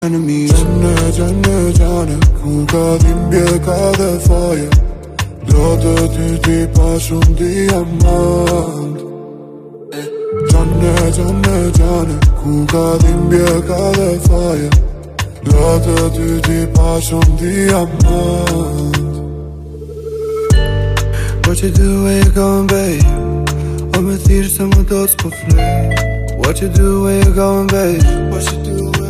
enemies. Canne kur ka dhimbje ka dhe faje, do të ty pa shumë diamant. Canne kur ka dhimbje ka dhe faje, do të ty pa shumë diamant. What you do, where you going, babe? O me thirë se më do t'po flej. What you do, where you going, babe? What you do,